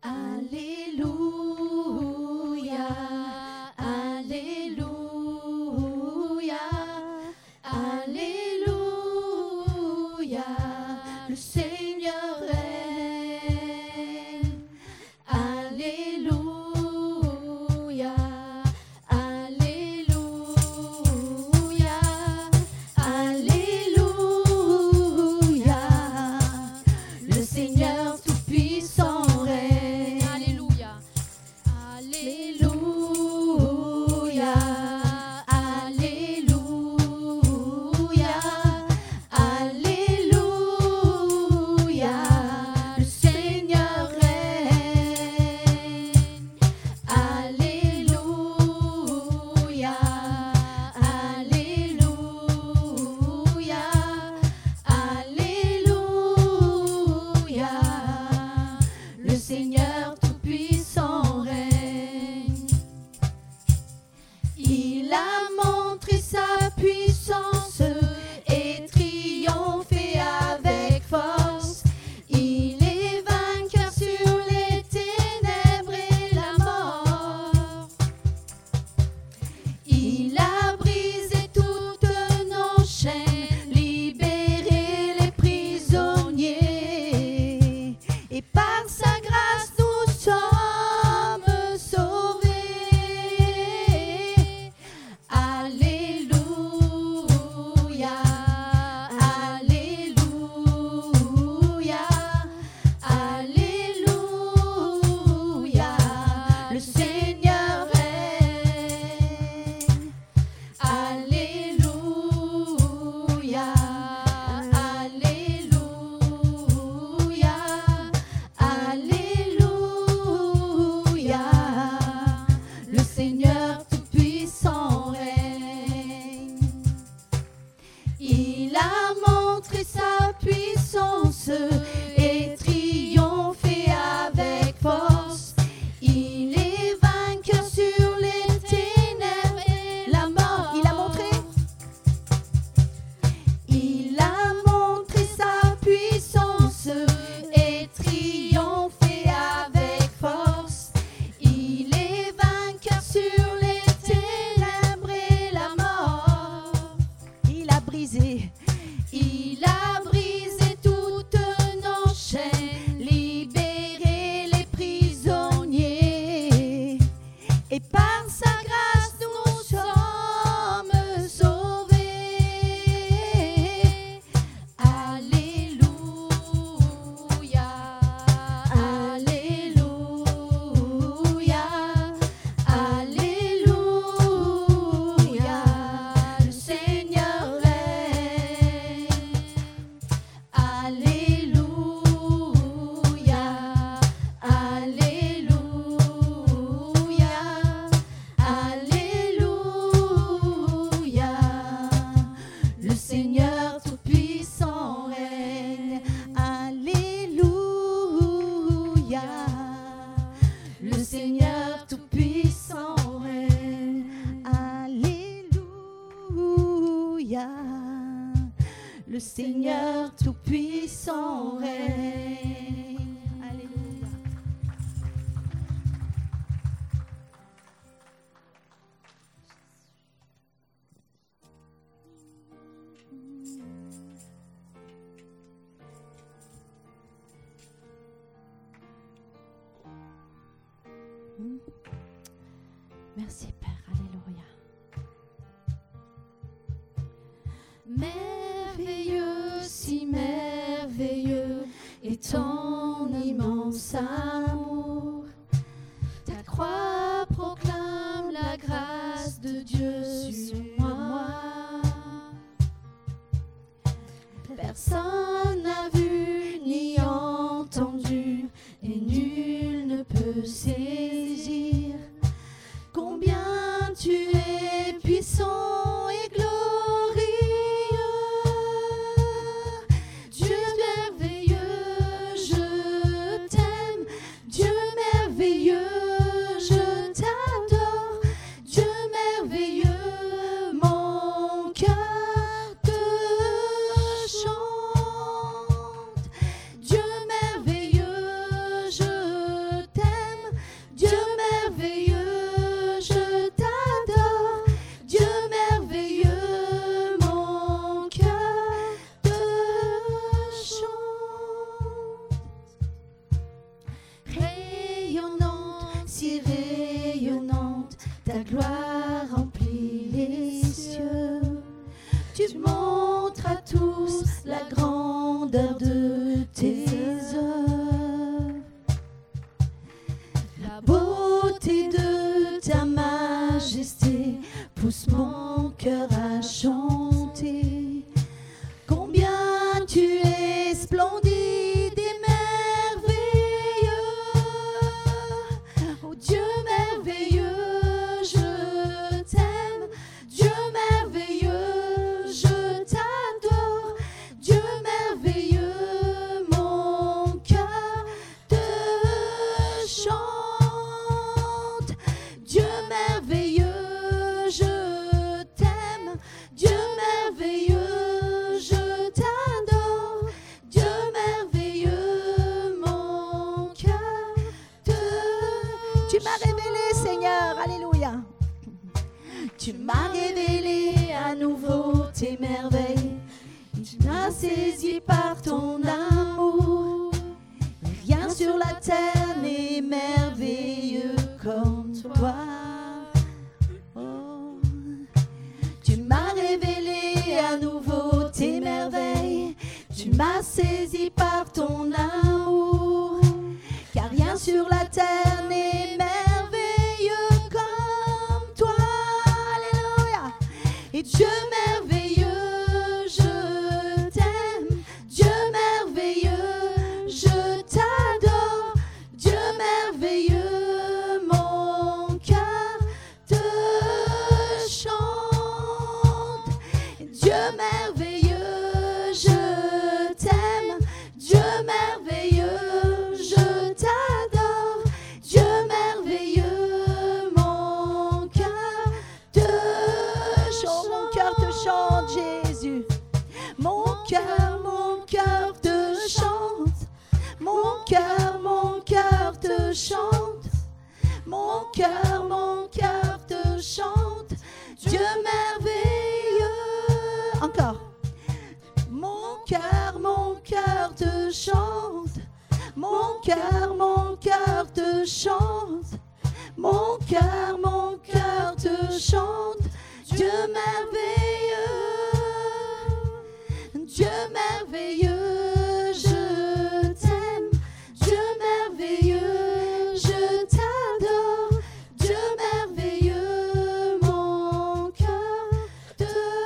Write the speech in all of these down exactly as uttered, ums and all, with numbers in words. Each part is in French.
Alléluia, Alléluia, Alléluia, le Seigneur règne. Alléluia, Alléluia, Alléluia, le Seigneur tout-puissant règne. Alléluia. Alléluia, Alléluia, Alléluia, le Seigneur règne. Alléluia, Alléluia, Alléluia, le Seigneur tout-puissant règne. Il a montré sa puissance et triomphé avec force. Il est vainqueur sur les ténèbres et la mort. Il a brisé toutes nos chaînes, libéré les prisonniers. Et par sa grâce nous sommes sauvés. Alléluia, Alléluia, Alléluia, le Seigneur règne. Alléluia, Alléluia, Alléluia, le Seigneur tout-puissant règne. Il a montré sa puissance et triomphé avec force. Il est vainqueur sur les ténèbres et la mort. Il a montré, il a montré sa puissance et triomphé avec force. Il est vainqueur sur les ténèbres et la mort. Il a brisé, il a brisé toutes nos chaînes, libéré les prisonniers. Et par sa grâce nous sommes sauvés. Alléluia, Alléluia, Alléluia, le Seigneur règne. Alléluia, Alléluia, Alléluia, le Seigneur tout-puissant règne. Alléluia, le Seigneur tout-puissant règne. Alléluia, le Seigneur tout-puissant règne. Alléluia. Merci Père, Alléluia. Merveilleux, si merveilleux est ton immense amour. Ta croix proclame la grâce de Dieu sur moi. Personne n'a vu ni entendu, et nul ne peut saisir combien tu es puissant et glorieux. Dieu merveilleux, je t'aime. Dieu merveilleux, je t'adore. Dieu merveilleux, mon cœur te chante. Dieu merveilleux, je t'aime. rayonnante, si rayonnante, ta gloire remplit les cieux. Tu montres à tous la grandeur de tes œuvres, la beauté de ta majesté pousse mon cœur à chanter. Combien tu es splendide et merveilleux, oh Dieu merveilleux, je t'aime. Dieu merveilleux, je t'adore. Dieu merveilleux, mon cœur te chante. Dieu merveilleux, je t'aime. Dieu merveilleux, je t'adore. Dieu merveilleux, mon cœur te... Tu m'as révélé, Seigneur, alléluia. Tu m'as révélé à nouveau tes merveilles. Tu m'as saisi par ton amour. Rien sur la terre n'est merveilleux comme toi. Oh. Tu m'as révélé à nouveau tes merveilles. Tu m'as saisi par ton amour. Car rien sur la terre n'est merveilleux comme toi. Alléluia. Et Dieu merveilleux, je t'aime. Dieu merveilleux, je t'adore. Dieu merveilleux, mon cœur te chante. Dieu merveilleux, je t'aime. Dieu merveilleux, je t'adore. Dieu merveilleux, mon cœur te chante. Mon cœur te chante, Jésus. Mon cœur, mon cœur te chante. Mon cœur, mon cœur te chante. Mon cœur, mon cœur te chante. Dieu merveilleux. Encore. Mon cœur, mon cœur te chante. Mon cœur, mon cœur te chante. Mon cœur, mon cœur te chante. Dieu merveilleux. Dieu merveilleux, je t'aime. Dieu merveilleux, je t'adore. Dieu merveilleux, mon cœur te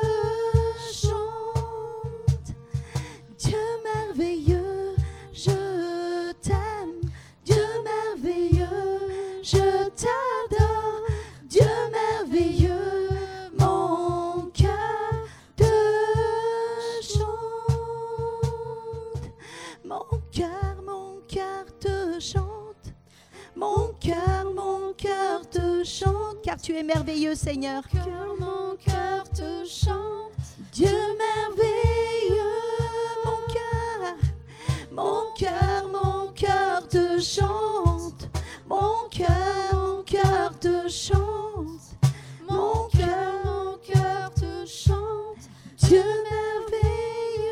chante. Dieu merveilleux, je t'aime. Dieu merveilleux, je t'adore. Dieu merveilleux, mon cœur te chante. Mon cœur, mon cœur te chante. Mon cœur, mon cœur te chante. Car tu es merveilleux, Seigneur. Mon cœur, mon cœur te chante. Dieu merveilleux, mon cœur. Mon cœur, mon cœur te chante. Mon cœur, mon cœur te chante. Mon cœur, mon cœur te chante. Dieu merveilleux.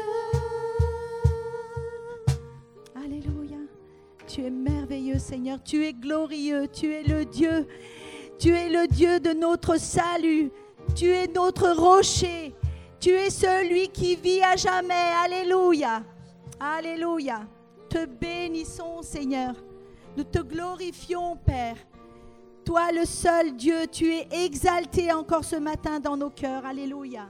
Alléluia. Tu es merveilleux, Seigneur. Tu es glorieux. Tu es le Dieu. Tu es le Dieu de notre salut. Tu es notre rocher. Tu es celui qui vit à jamais. Alléluia. Alléluia. Te bénissons, Seigneur. Nous te glorifions, Père. Toi, le seul Dieu, tu es exalté encore ce matin dans nos cœurs. Alléluia.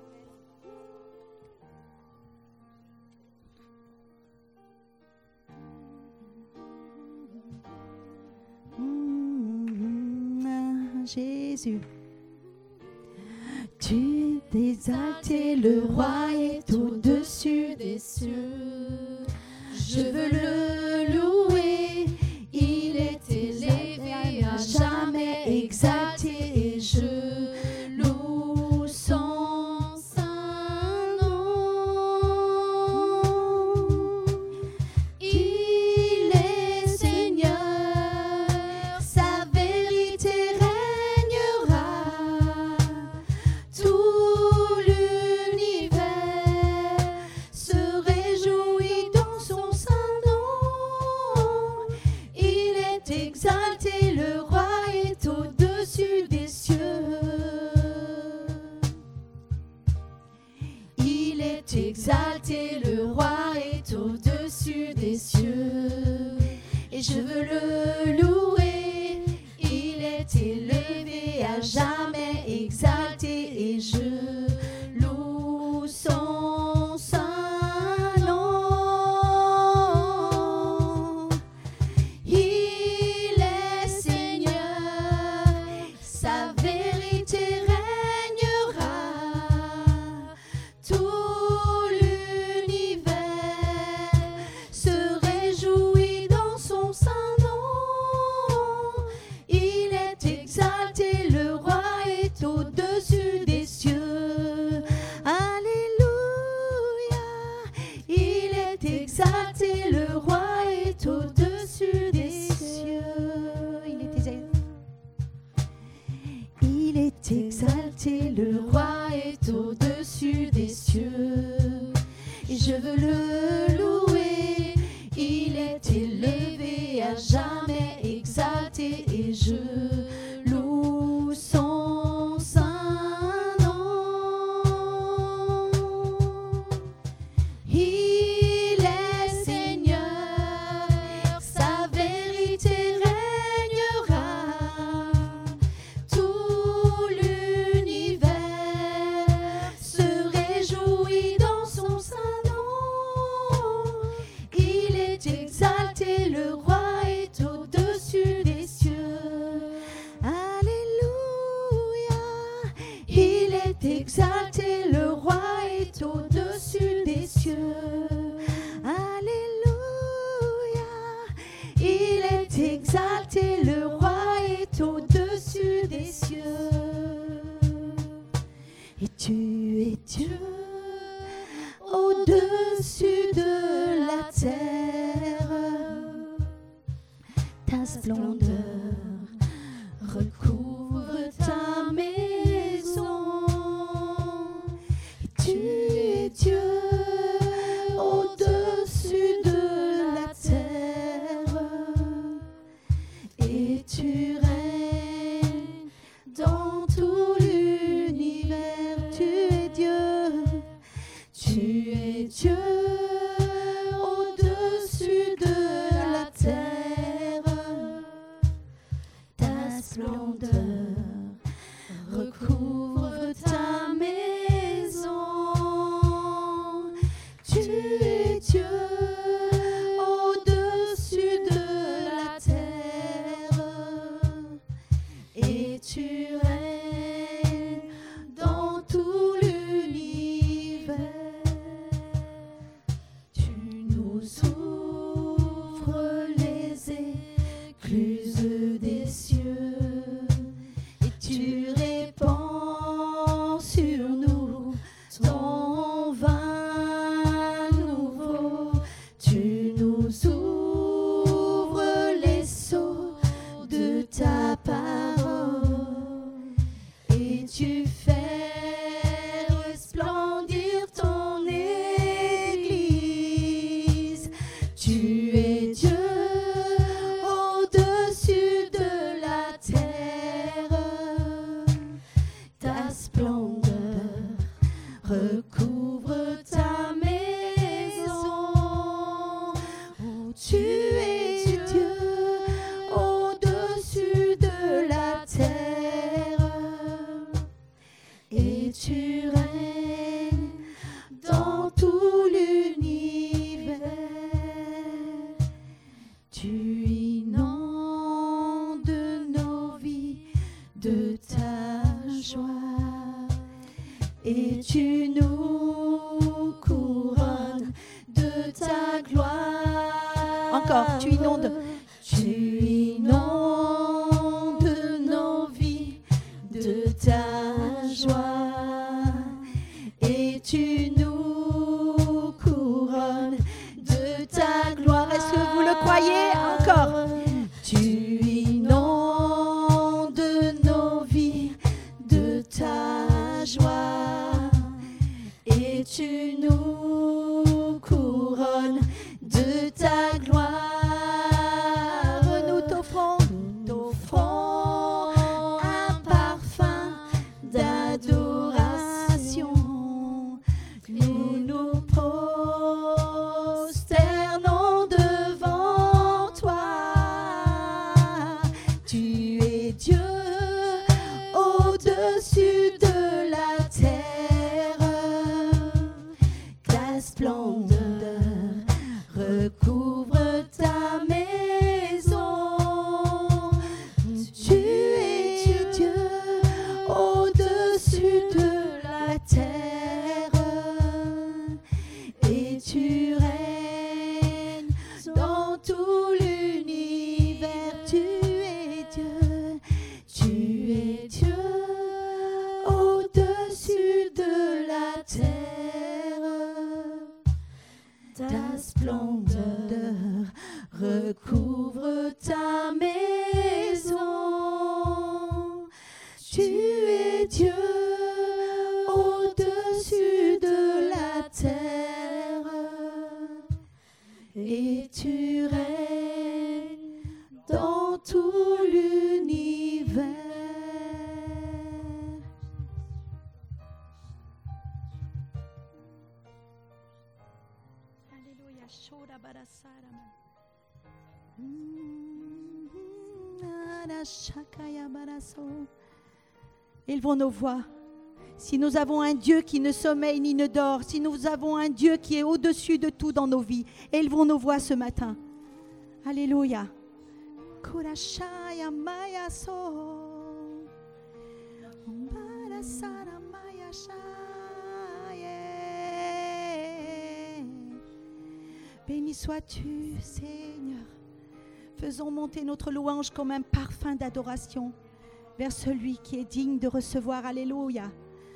Mmh, Jésus. Tu es exalté, le roi est au-dessus des cieux. Je veux le louer, il est élevé à jamais, exalté, et je loue son saint nom. Il est Seigneur, sa vérité régnera. Tout l'univers se réjouit dans son saint nom. exalté, le roi est au-dessus des cieux. Il est exalté, le roi est au-dessus des cieux. Et je veux le louer, il est élevé, à jamais exalté, et je loue son saint nom. Il est Seigneur, sa vérité régnera. Tout l'univers se réjouit dans son saint nom. Il est exalté, le roi est au-dessus des cieux. Alléluia. Il est exalté, le roi est au-dessus des cieux. Il est exalté. Il est exalté, le roi est au-dessus des cieux. Et je veux le louer, il est élevé, à jamais exalté, et je loue son saint nom. Il est Seigneur, sa vérité régnera. Tout l'univers se réjouit dans son saint nom. Il est exalté, le roi est au-dessus des cieux. Alléluia. Il est exalté, le roi est au-dessus des cieux. Alléluia. Il est exalté, le roi est au-dessus des cieux. Et tu es Dieu au-dessus de la terre. Ta splendeur recouvre ta maison. Et tu es Dieu au-dessus de la terre. Et tu règnes dans tout l'univers. Tu es Dieu, tu es Dieu au-dessus de la terre. Ta splendeur recouvre ta maison. Tu es Dieu au-dessus de la terre. Et tu règnes dans tout l'univers. Tu nous ouvres les écluses des cieux. Et tu répands sur nous ton vin nouveau. Tu nous ouvres les seaux de ta parole. Et tu fais resplendir ton Église. Tu es Dieu au-dessus de la terre. Ta splendeur recouvre ta maison. Oh, tu es Dieu au-dessus de la terre. Et tu règnes dans tout l'univers. Tu inondes nos vies de ta joie. Et tu nous couronnes de ta gloire. Encore, tu inondes. Tu inondes nos vies de ta joie. Et tu nous couronnes de ta gloire. Est-ce que vous le croyez? Encore. Tu inondes nos vies de ta joie. Et tu nous couronnes de ta gloire. ta maison. Tu es Dieu au-dessus de la terre et tu règnes dans tout l'univers. Alléluia. Shoda barasara. Élevons nos voix. Si nous avons un Dieu qui ne sommeille ni ne dort, si nous avons un Dieu qui est au-dessus de tout dans nos vies, élevons nos voix ce matin. Alléluia. Kurashaya maya so. Barasara maya shaye. Béni sois-tu, Seigneur. Faisons monter notre louange comme un parfum d'adoration vers celui qui est digne de recevoir. Alléluia.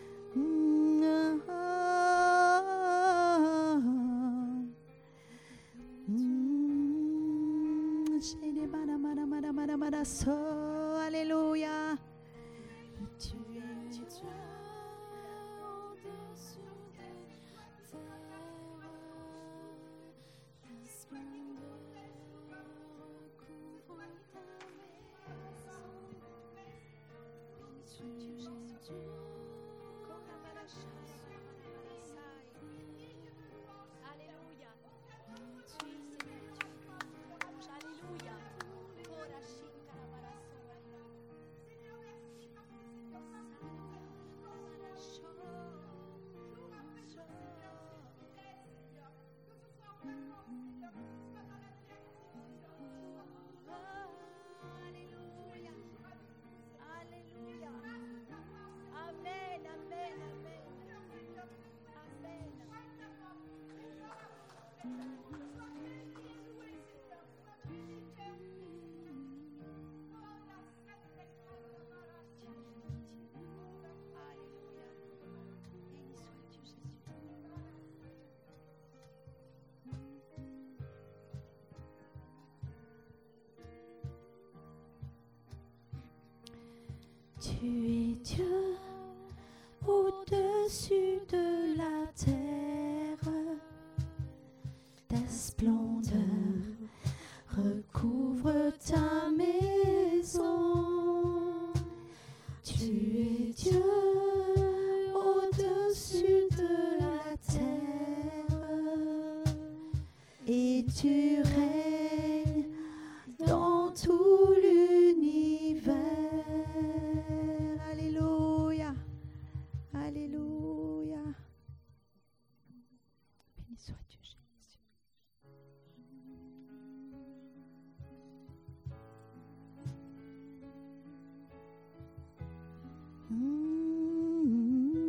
Alléluia. Tu es Dieu au-dessus de terre, ta splendeur recouvre ta maison. Sois-tu Jésus, alléluia. Alléluia. Alléluia. Alléluia. Amen, amen, amen. Amen. Alléluia. Béni sois-tu, Jésus. Tu es Dieu au-dessus de la terre, ta splendeur recouvre ta maison. Tu es Dieu au-dessus de la terre et tu règnes dans tout l'univers. Alléluia. Alléluia. Béni sois-tu, Jésus. Mmh.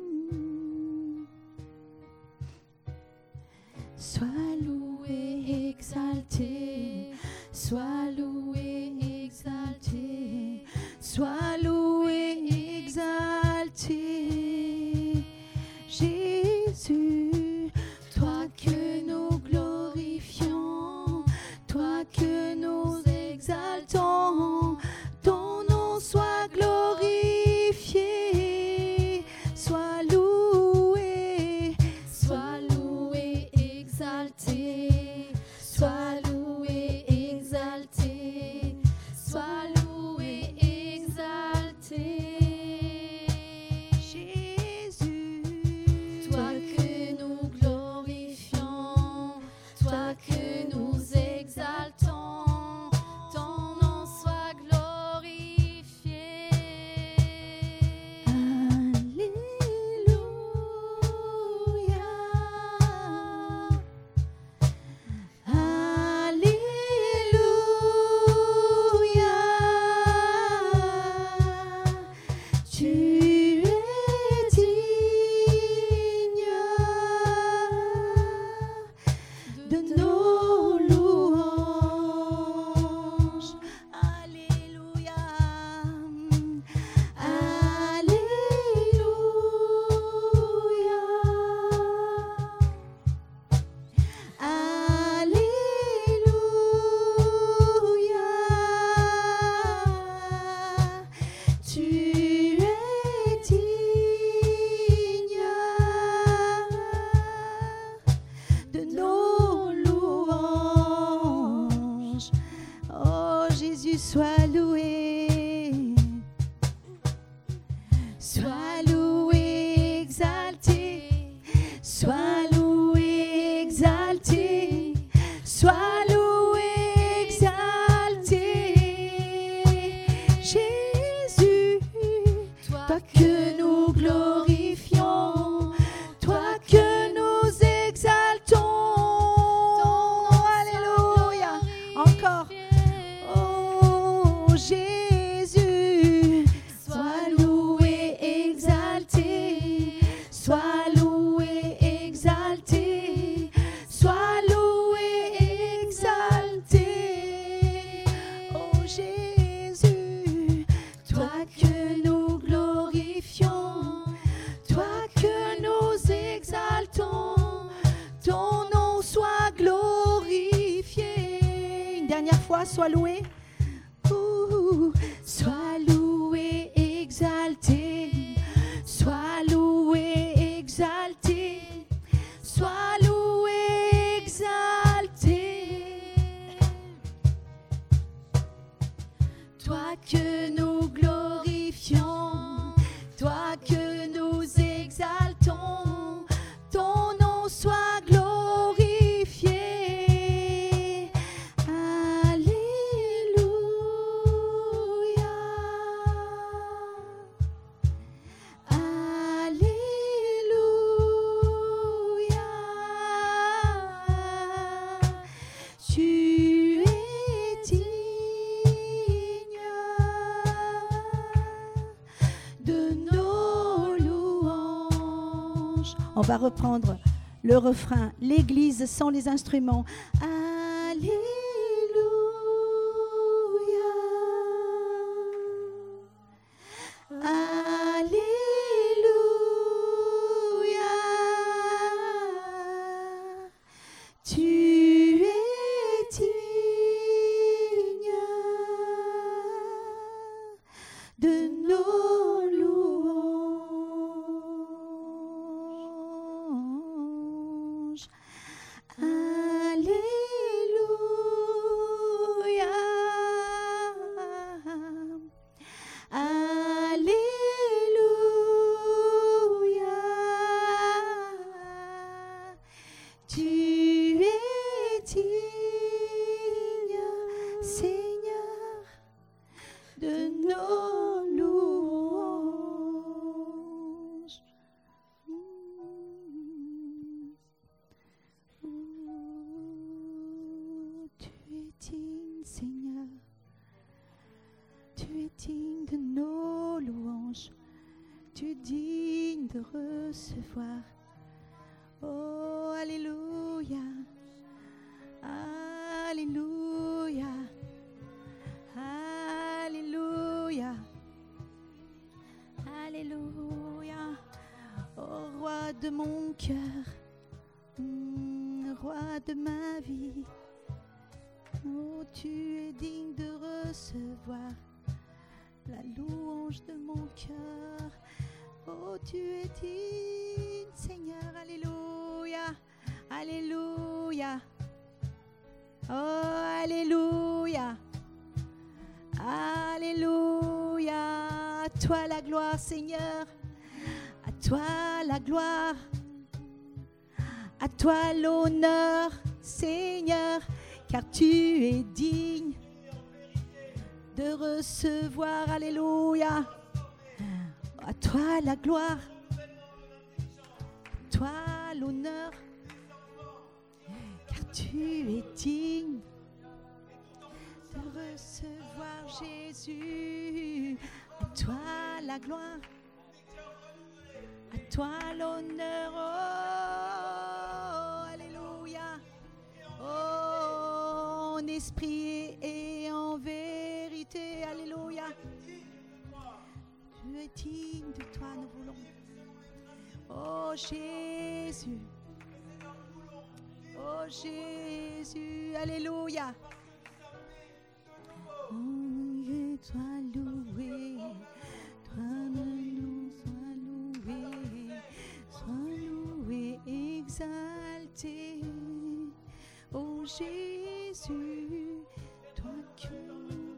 Sois loué, exalté, sois loué, exalté, sois loué, exalté. Jésus, toi que nous glorifions, toi que nous exaltons, ton nom soit glorifié, sois loué, sois loué, exalté, sois loué, exalté, sois loué, exalté. Jésus, toi que nous glorifions, toi que nous exaltons, ton nom soit glorifié. Alléluia. Alléluia. Jésus, sois loué. Sois loué, exalté. Sois loué, exalté. Sois loué, exalté. Jésus, toi que nous glorifions, toi que nous exaltons. Alléluia. Encore. Oh Jésus, sois loué, exalté. Sois loué, exalté. Sois loué, exalté. Oh Jésus, toi que nous glorifions, toi que nous exaltons, ton nom soit glorifié. Une dernière fois, sois loué. Ouh, sois loué, exalté. Sois loué, exalté. Sois loué, exalté. Toi que nous glorifions, toi que nous exaltons, ton nom soit glorifié. Alléluia. Alléluia. Tu es digne de nos louanges. On va reprendre le refrain, l'église sans les instruments. Alléluia. Alléluia. Tu es digne de nos louanges. Alléluia. Alléluia. Tu es digne, Seigneur, de nos louanges. Tu es digne, Seigneur. Tu es digne de nos louanges. Tu es digne de recevoir. Oh, alléluia. Alléluia. Alléluia. Alléluia. Oh, roi de mon cœur, mm, roi de ma vie. Oh, tu es digne de recevoir la louange de mon cœur. Oh, tu es digne, Seigneur. Alléluia. Alléluia. Oh, alléluia. Alléluia. À toi la gloire, Seigneur. À toi la gloire. À toi l'honneur, Seigneur, car tu es digne de recevoir. Alléluia. À toi la gloire. À toi l'honneur, car tu es digne de recevoir, Jésus. À toi la gloire. À toi l'honneur. Oh, alléluia. Oh, en esprit et en vérité. Alléluia. Tu es digne de toi, nous voulons. Oh Jésus. Oh Jésus. Alléluia. Oh, et toi loué. Toi nous sois loué. Sois loué, exalté. Oh Jésus. Toi que nous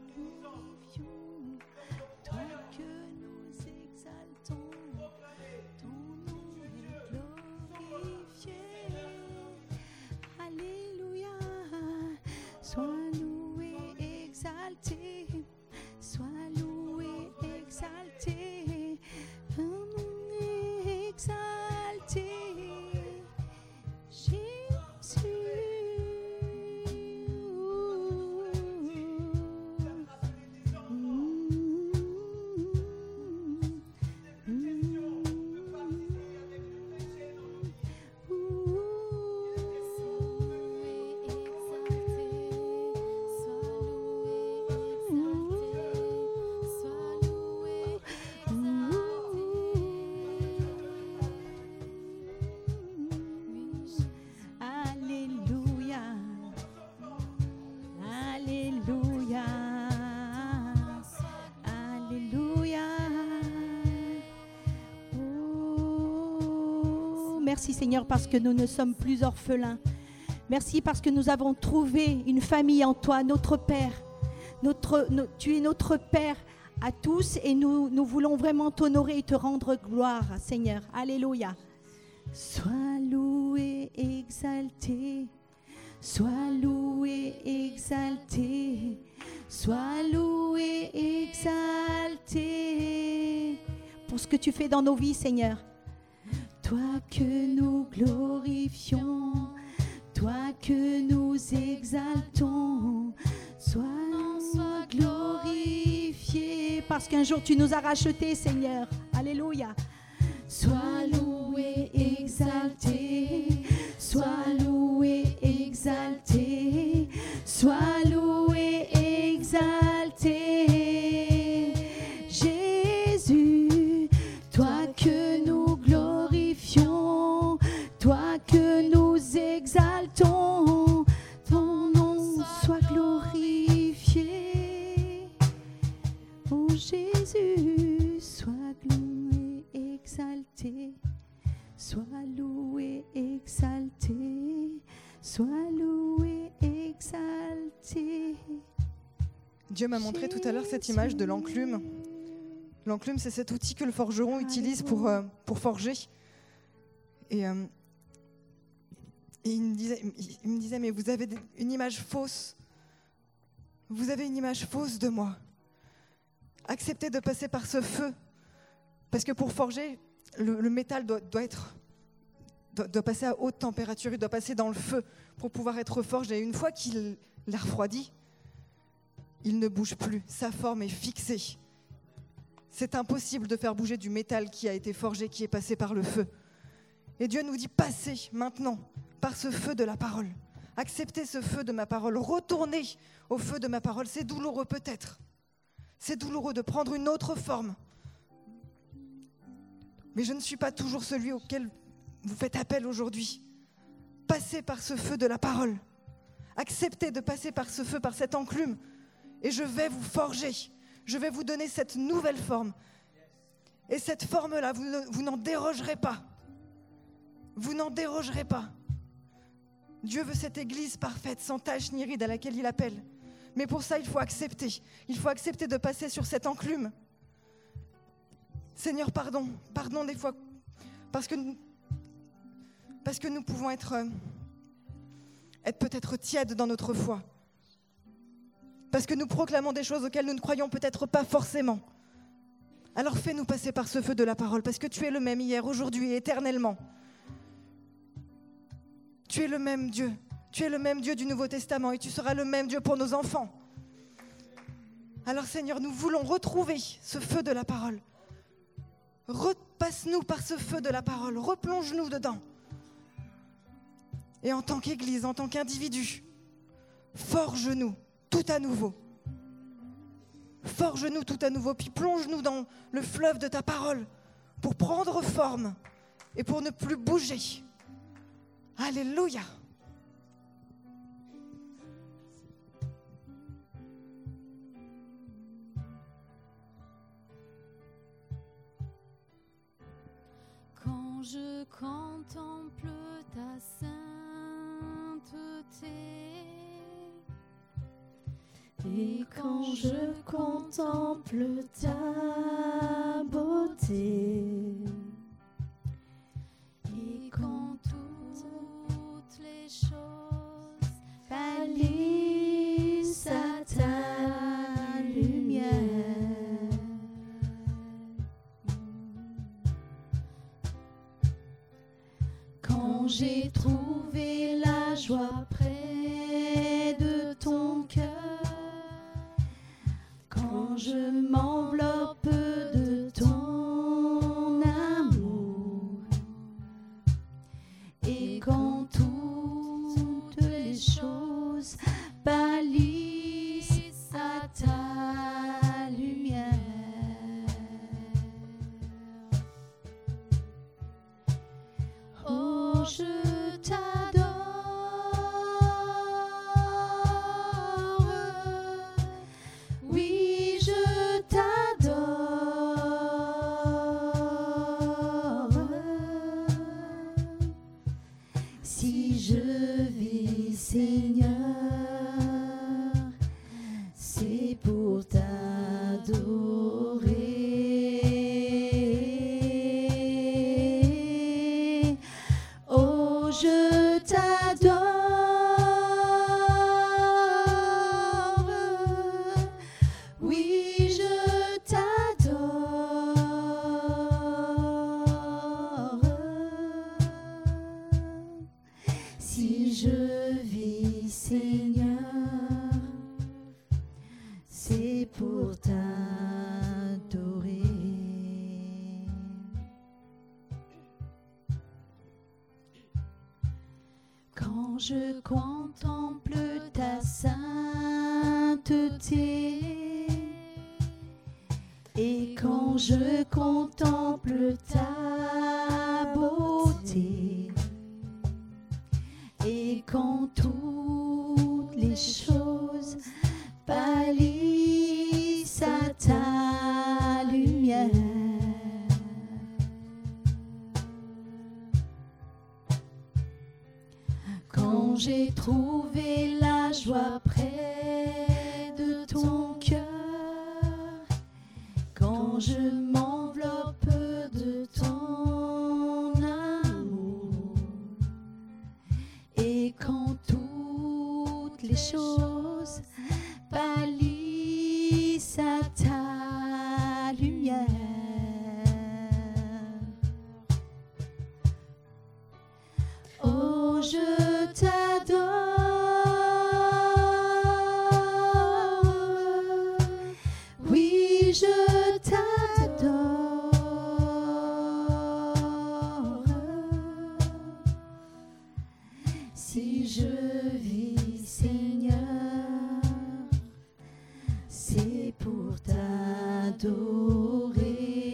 merci Seigneur parce que nous ne sommes plus orphelins. Merci parce que nous avons trouvé une famille en toi, notre Père. Notre, no, tu es notre Père à tous et nous, nous voulons vraiment t'honorer et te rendre gloire, Seigneur. Alléluia. Sois loué, exalté. Sois loué, exalté. Sois loué, exalté. Pour ce que tu fais dans nos vies, Seigneur. Toi que nous glorifions. Toi que nous exaltons, sois, sois glorifié, parce qu'un jour tu nous as rachetés, Seigneur. Alléluia. Sois loué, exalté, sois loué, exalté, sois loué, exalté. Jésus, toi que nous glorifions, toi que nous exaltons, ton nom soit glorifié. Oh Jésus, sois loué, exalté, sois loué, exalté, sois loué, exalté. Dieu m'a montré tout à l'heure cette image de l'enclume. L'enclume, c'est cet outil que le forgeron utilise pour, euh, pour forger. Et... Euh, Et il me, disait, il me disait, mais vous avez une image fausse. Vous avez une image fausse de moi. Acceptez de passer par ce feu. Parce que pour forger, le, le métal doit, doit, être, doit, doit passer à haute température. Il doit passer dans le feu pour pouvoir être forgé. Et une fois qu'il l'a refroidi, il ne bouge plus. Sa forme est fixée. C'est impossible de faire bouger du métal qui a été forgé, qui est passé par le feu. Et Dieu nous dit, passez maintenant par ce feu de la parole. Acceptez ce feu de ma parole. Retournez au feu de ma parole. C'est douloureux peut-être. C'est douloureux de prendre une autre forme. Mais je ne suis pas toujours celui auquel vous faites appel aujourd'hui. Passez par ce feu de la parole. Acceptez de passer par ce feu, par cette enclume. Et je vais vous forger. Je vais vous donner cette nouvelle forme. Et cette forme-là, vous, ne, vous n'en dérogerez pas. Vous n'en dérogerez pas. Dieu veut cette église parfaite, sans tache ni ride à laquelle il appelle. Mais pour ça, il faut accepter. Il faut accepter de passer sur cette enclume. Seigneur, pardon. Pardon des fois. Parce que nous, parce que nous pouvons être, euh, être peut-être tièdes dans notre foi. Parce que nous proclamons des choses auxquelles nous ne croyons peut-être pas forcément. Alors fais-nous passer par ce feu de la parole. Parce que tu es le même hier, aujourd'hui et éternellement. Tu es le même Dieu. Tu es le même Dieu du Nouveau Testament et tu seras le même Dieu pour nos enfants. Alors Seigneur, nous voulons retrouver ce feu de la parole. Repasse-nous par ce feu de la parole. Replonge-nous dedans. Et en tant qu'Église, en tant qu'individu, forge-nous tout à nouveau. Forge-nous tout à nouveau, puis plonge-nous dans le fleuve de ta parole pour prendre forme et pour ne plus bouger. Alléluia. Quand je contemple ta sainteté et quand je contemple ta beauté et quand toutes les choses pâlissent à ta lumière, quand j'ai trouvé la joie près de ton cœur, quand je m'enveloppe de ton amour et quand toutes les choses pâlissent à ta lumière, oh je t'adore, oui je t'adore. c'est pour t'adorer. Quand je contemple ta sainteté et quand je contemple ta beauté et quand toutes les choses pâlissent à ta lumière, quand j'ai trouvé la joie près de ton cœur, quand je m'enveloppe de ton amour et quand toutes les choses pâlissent à ta lumière, oh je t'adore, oui je t'adore, si je vis Seigneur, c'est pour t'adorer.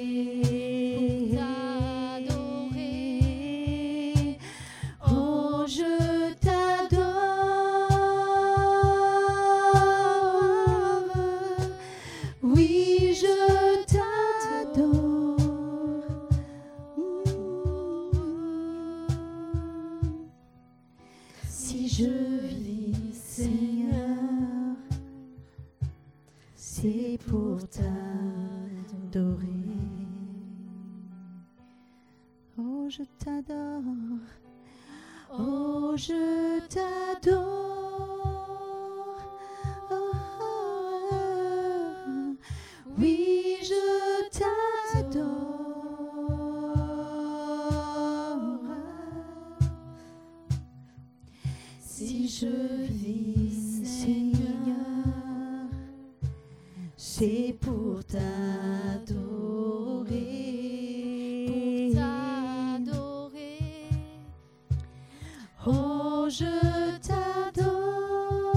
Si je vis, Seigneur, c'est pour t'adorer. Oh, je t'adore. Oh, je t'adore. Oh, oui, je t'adore. Si je vis, Seigneur, c'est pour t'adorer. Pour t'adorer. Oh, je t'adore.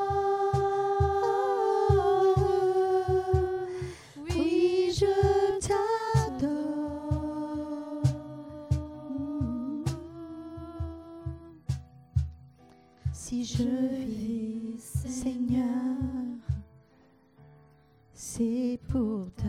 Oui, je t'adore. Si je vis, Seigneur, c'est pour t'adorer.